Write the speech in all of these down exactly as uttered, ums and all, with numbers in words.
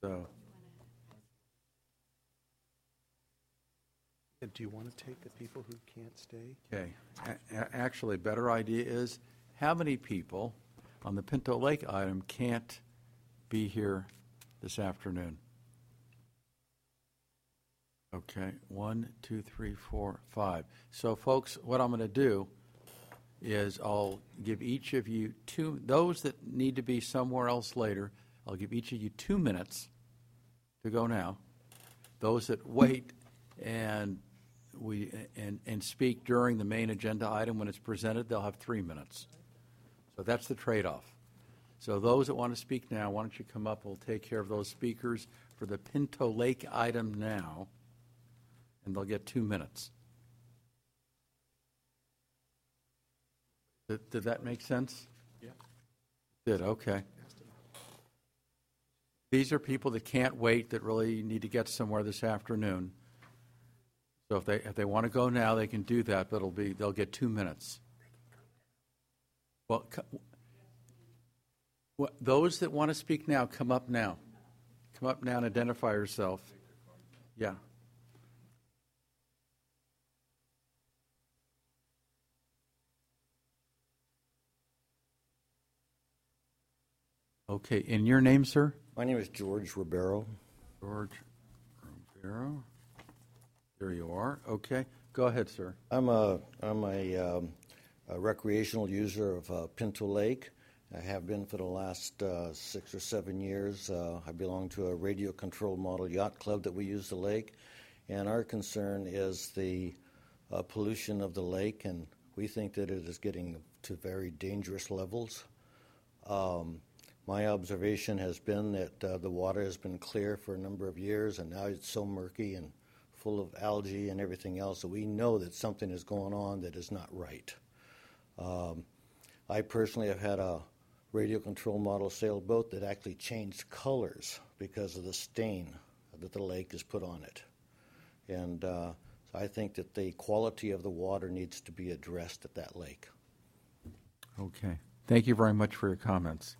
So, Do you want to take the people who can't stay? okay. A- a- actually, a better idea is how many people on the Pinto Lake item can't be here this afternoon? Okay, one, two, three, four, five. So, folks, what I'm going to do is I'll give each of you two, those that need to be somewhere else later, I'll give each of you two minutes to go now. Those that wait and we and, and speak during the main agenda item when it's presented, they'll have three minutes. So that's the trade-off. So those that want to speak now, why don't you come up? We'll take care of those speakers for the Pinto Lake item now, and they'll get two minutes. Did, did that make sense? Yeah. Did, okay. These are people that can't wait, that really need to get somewhere this afternoon. So if they if they want to go now, they can do that, but it'll be they'll get two minutes. Well, co- what, those that want to speak now, come up now. Come up now and identify yourself. Yeah. Okay, and your name, sir? My name is George Ribeiro. George Ribeiro. There you are. Okay, go ahead, sir. I'm a I'm a, um, a recreational user of uh, Pinto Lake. I have been for the last uh, six or seven years. Uh, I belong to a radio-controlled model yacht club that we use the lake, and our concern is the uh, pollution of the lake, and we think that it is getting to very dangerous levels. Um, My observation has been that uh, the water has been clear for a number of years, and now it's so murky and full of algae and everything else that we know that something is going on that is not right. Um, I personally have had a radio control model sailboat that actually changed colors because of the stain that the lake has put on it. And uh, so I think that the quality of the water needs to be addressed at that lake. Okay. Thank you very much for your comments.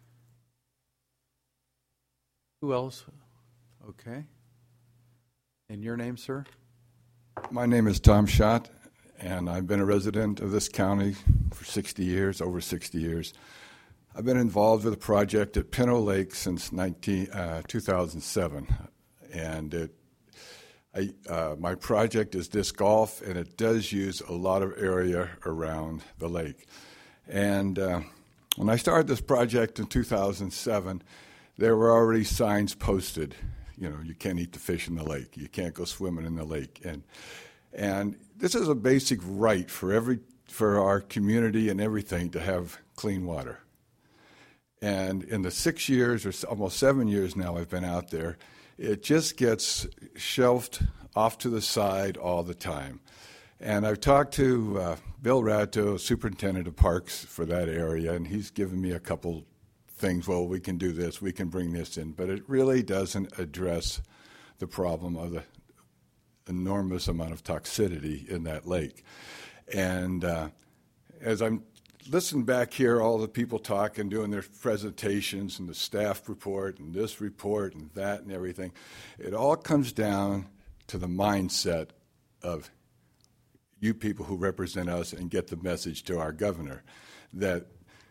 Who else? Okay. And your name, sir? My name is Tom Schott, and I've been a resident of this county for sixty years, over sixty years. I've been involved with a project at Pinto Lake since nineteen, uh, two thousand seven, and it, I, uh, my project is disc golf, and it does use a lot of area around the lake. And uh, when I started this project in two thousand seven, there were already signs posted. You know, you can't eat the fish in the lake. You can't go swimming in the lake. And and this is a basic right for every for our community and everything to have clean water. And in the six years or almost seven years now I've been out there, it just gets shelved off to the side all the time. And I've talked to uh, Bill Ratto, superintendent of parks for that area, and he's given me a couple things. Well, we can do this, we can bring this in, but it really doesn't address the problem of the enormous amount of toxicity in that lake. And uh, as I'm listening back here, all the people talking, doing their presentations and the staff report and this report and that and everything, it all comes down to the mindset of you people who represent us and get the message to our governor that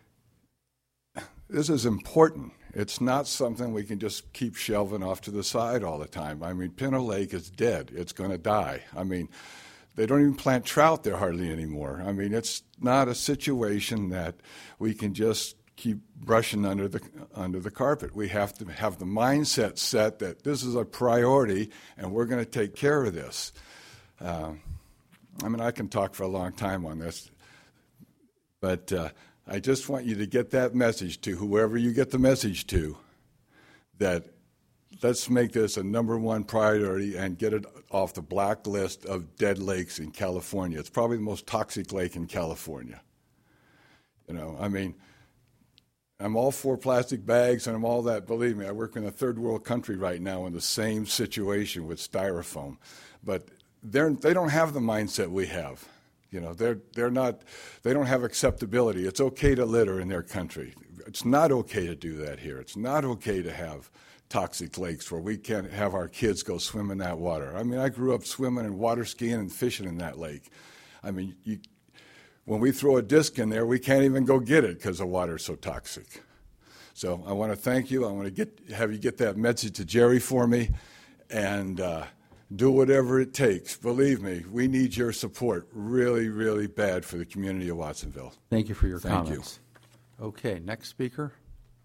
this is important. It's not something we can just keep shelving off to the side all the time. I mean, Pinto Lake is dead. It's going to die. I mean, they don't even plant trout there hardly anymore. I mean, it's not a situation that we can just keep brushing under the under the carpet. We have to have the mindset set that this is a priority and we're going to take care of this. Uh, I mean, I can talk for a long time on this, but uh, I just want you to get that message to whoever you get the message to, that let's make this a number one priority and get it off the black list of dead lakes in California. It's probably the most toxic lake in California. You know, I mean, I'm all for plastic bags and I'm all that. Believe me, I work in a third world country right now in the same situation with styrofoam. But they're, they don't have the mindset we have. You know, they're they're not, they don't have acceptability. It's okay to litter in their country. It's not okay to do that here. It's not okay to have toxic lakes where we can't have our kids go swim in that water. I mean, I grew up swimming and water skiing and fishing in that lake. I mean, you, when we throw a disc in there, we can't even go get it because the water is so toxic. So I want to thank you. I want to get have you get that message to Jerry for me, and uh, do whatever it takes. Believe me, we need your support really, really bad for the community of Watsonville. Thank you for your Thank comments. You. Okay, next speaker.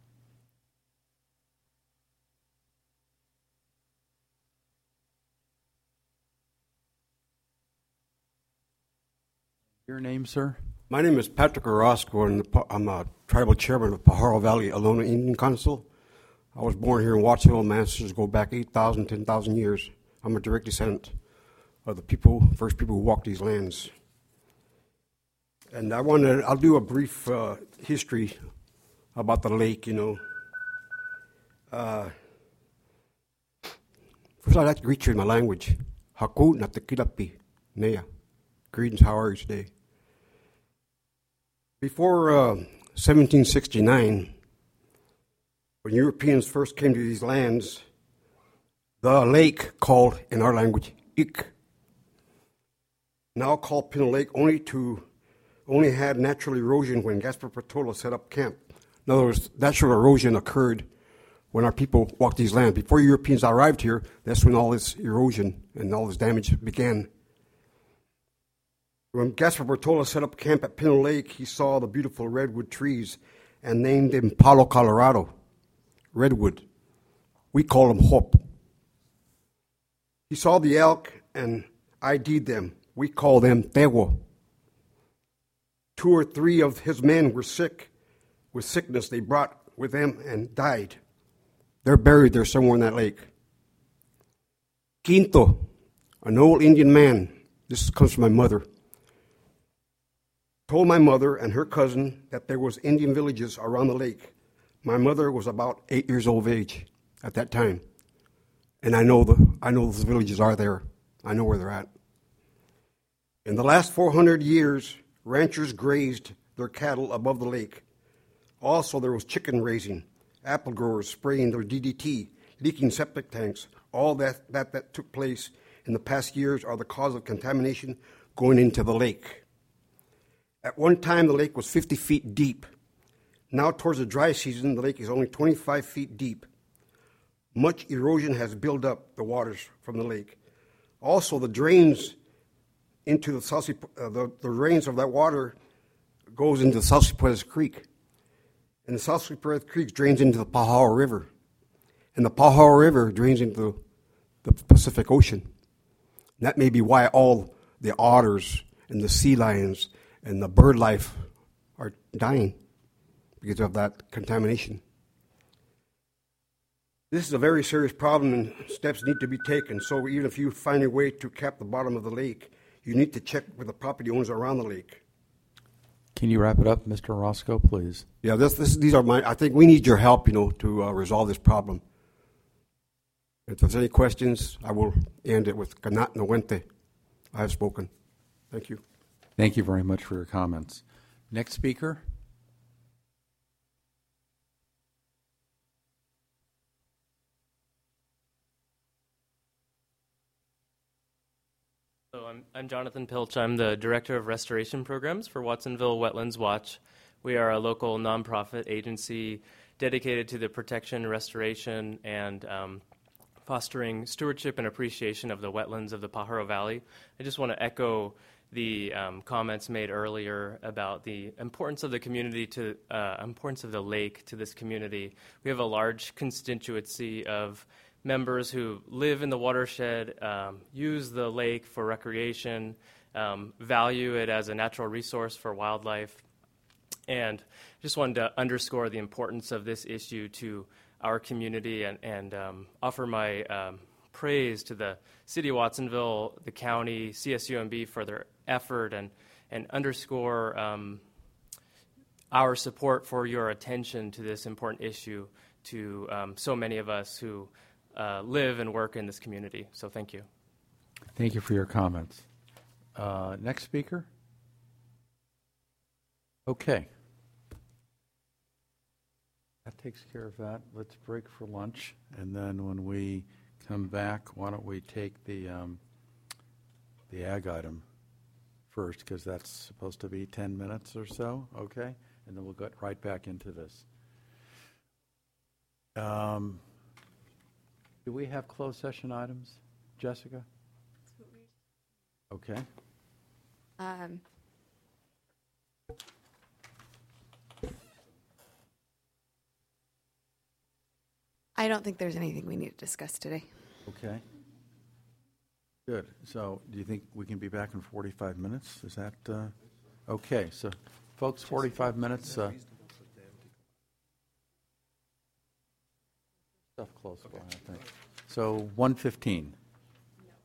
Your name, sir? My name is Patrick Orozco, and I'm a tribal chairman of Pajaro Valley Alona Indian Council. I was born here in Watsonville. My ancestors go back eight thousand, ten thousand years. I'm a direct descendant of the people, first people who walked these lands. And I want to, I'll do a brief uh, history about the lake, you know. Uh, first, I'd like to greet you in my language. Haku natakilapi, Nea. Greetings, how are you today? Before uh, seventeen sixty-nine, when Europeans first came to these lands, the lake called, in our language, Ik, now called Pinto Lake, only to only had natural erosion when Gaspar Portola set up camp. In other words, natural erosion occurred when our people walked these lands. Before Europeans arrived here, that's when all this erosion and all this damage began. When Gaspar Portola set up camp at Pinto Lake, he saw the beautiful redwood trees and named them Palo Colorado, redwood. We call them Hop. He saw the elk and I D'd them. We call them Tewo. Two or three of his men were sick with sickness they brought with them and died. They're buried there somewhere in that lake. Quinto, an old Indian man, this comes from my mother, told my mother and her cousin that there was Indian villages around the lake. My mother was about eight years old of age at that time. And I know the I know those villages are there. I know where they're at. In the last four hundred years, ranchers grazed their cattle above the lake. Also, there was chicken raising, apple growers spraying their D D T, leaking septic tanks. All that, that, that took place in the past years are the cause of contamination going into the lake. At one time, the lake was fifty feet deep. Now, towards the dry season, the lake is only twenty-five feet deep. Much erosion has built up the waters from the lake. Also, the drains into the Saucy, uh, the, the drains of that water goes into the Saucy Perez Creek. And the Saucy Perez Creek drains into the Pajaro River. And the Pajaro River drains into the Pacific Ocean. And that may be why all the otters and the sea lions and the bird life are dying because of that contamination. This is a very serious problem and steps need to be taken. So even if you find a way to cap the bottom of the lake, you need to check with the property owners around the lake. Can you wrap it up, Mister Roscoe, please? Yeah, this, this, these are my, I think we need your help, you know, to uh, resolve this problem. If there's any questions, I will end it with Kanat Nawente. I have spoken. Thank you. Thank you very much for your comments. Next speaker. So I'm, I'm Jonathan Pilch. I'm the Director of Restoration Programs for Watsonville Wetlands Watch. We are a local nonprofit agency dedicated to the protection, restoration, and um, fostering stewardship and appreciation of the wetlands of the Pajaro Valley. I just want to echo the um, comments made earlier about the importance of the community to uh, importance of the lake to this community. We have a large constituency of members who live in the watershed, um, use the lake for recreation, um, value it as a natural resource for wildlife, and just wanted to underscore the importance of this issue to our community and, and um, offer my um, praise to the City of Watsonville, the county, C S U M B for their effort and, and underscore um, our support for your attention to this important issue to um, so many of us who Uh, live and work in this community. So thank you. Thank you for your comments. Uh, next speaker. Okay. That takes care of that. Let's break for lunch, and then when we come back, why don't we take the, um, the ag item first, because that's supposed to be ten minutes or so, okay? And then we'll get right back into this. Um, do we have closed session items, Jessica? Okay. Um, I don't think there's anything we need to discuss today. Okay. Good. So do you think we can be back in forty-five minutes? Is that, uh, okay, so folks, forty-five minutes. Uh, stuff close by, I think. So one fifteen.